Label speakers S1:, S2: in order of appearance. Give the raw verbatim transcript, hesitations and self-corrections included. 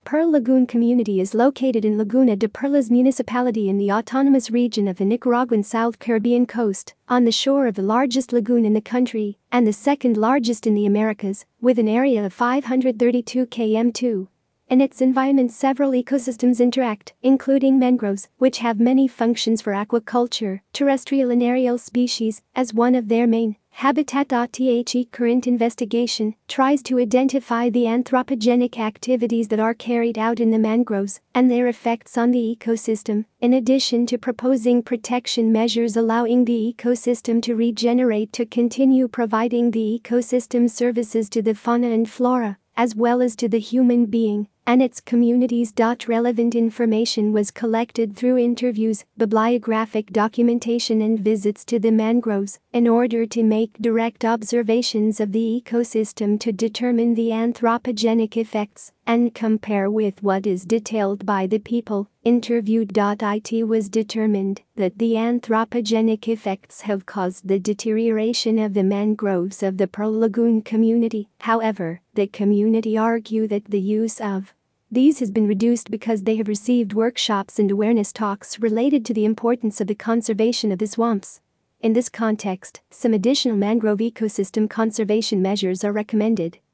S1: Pearl Lagoon community is located in Laguna de Perlas municipality in the autonomous region of the Nicaraguan South Caribbean coast, on the shore of the largest lagoon in the country and the second largest in the Americas, with an area of five hundred thirty-two kilometer squared. In its environment, several ecosystems interact, including mangroves, which have many functions for aquaculture, terrestrial and aerial species, as one of their main habitat. The current investigation tries to identify the anthropogenic activities that are carried out in the mangroves and their effects on the ecosystem, in addition to proposing protection measures allowing the ecosystem to regenerate to continue providing the ecosystem services to the fauna and flora, as well as to the human being and its communities. Relevant information was collected through interviews, bibliographic documentation and visits to the mangroves in order to make direct observations of the ecosystem to determine the anthropogenic effects and compare with what is detailed by the people interviewed. It was determined that the anthropogenic effects have caused the deterioration of the mangroves of the Pearl Lagoon community. However, the community argue that the use of these has been reduced because they have received workshops and awareness talks related to the importance of the conservation of the swamps. In this context, some additional mangrove ecosystem conservation measures are recommended.